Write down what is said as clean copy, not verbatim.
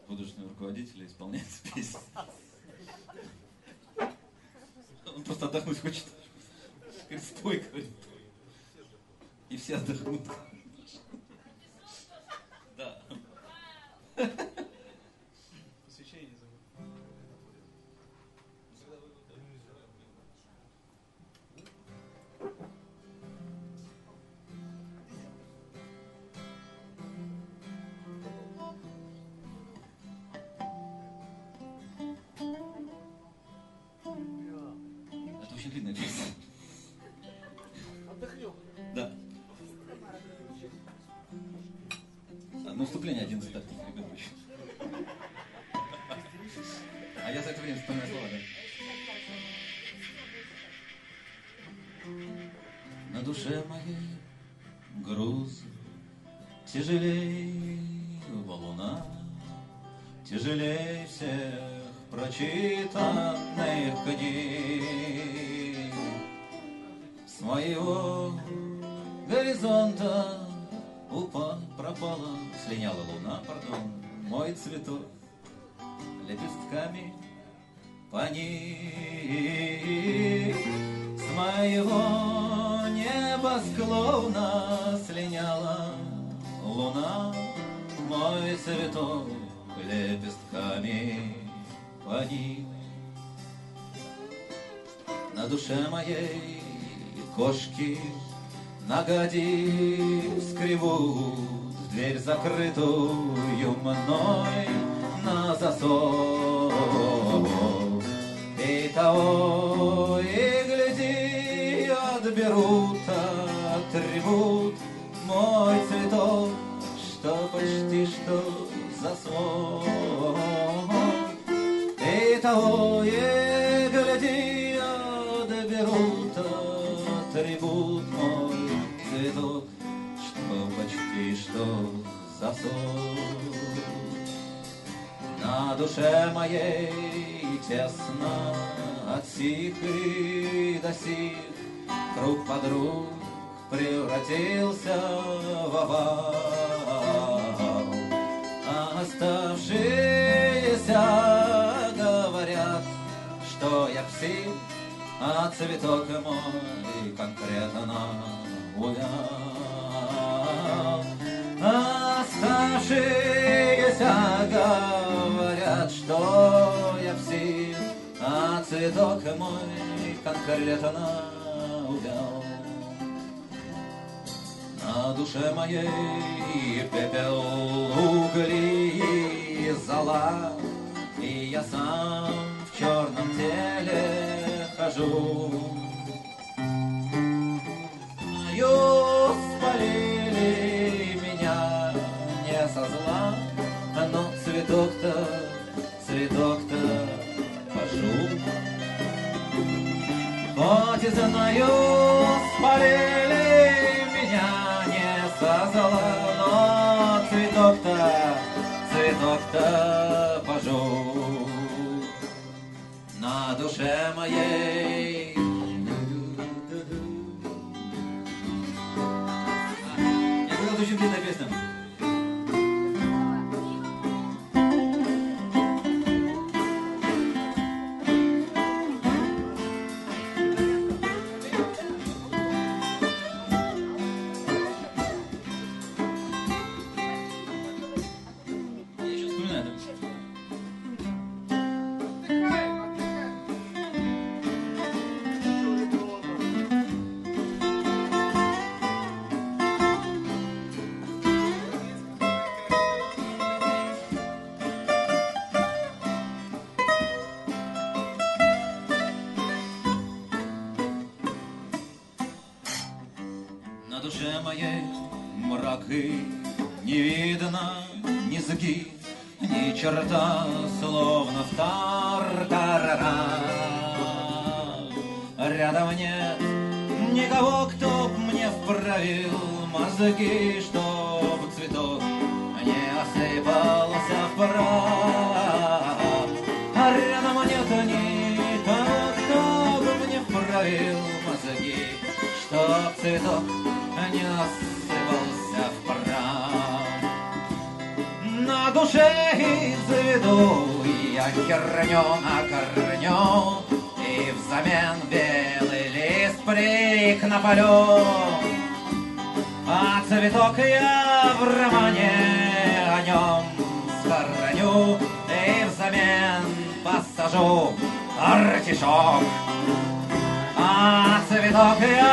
художественного руководителя исполняется песня. Он просто отдохнуть хочет. Говорит, спой, говорит. И все отдохнут. Да. Посвящение не забудь. Это очень длинная песня. Отдохнем. Да. На вступление 11 тактик предыдущих. А я за это время вспоминаю слова, да? На душе моей груз тяжелей валуна, тяжелей всех прочитанных книг. С моего горизонта пропала, слиняла луна, пардон, мой цветок лепестками поник. С моего небосклона слиняла луна, мой цветок лепестками поник. На душе моей кошки нагоди скребут в дверь, закрытую мной на засов. И того и гляди, отберут атрибут мой цветок, что почти что засвой. И того и гляди, отберут атрибут мой цветок, что почти что засох. На душе моей тесно от сих и до сих, круг подруг превратился в овал. А оставшиеся говорят, что я псих, а цветок мой конкретно увял. Оставшиеся говорят, что я псих, а цветок мой конкретно увял. На душе моей пепел, угли и зола, и я сам в черном теле хожу. Знаю, спалили меня не со зла, но цветок-то пожу. Хоть и знаю, спалили меня не со зла, но цветок-то пожу. На душе моей это очень длинная песня. На душе моей мрак и не видно низги, ни черта, словно в тартарара. Рядом нет никого, кто б мне вправил мозги, чтоб цветок не осыпался в прах. Рядом нет никого, кто б мне вправил мозги, чтоб цветок не осыпался в прах. На душе известно посажу я херню на корню, и взамен белый лист прик на полю. А цветок я в романе о нем схороню, и взамен посажу артишок. А цветок я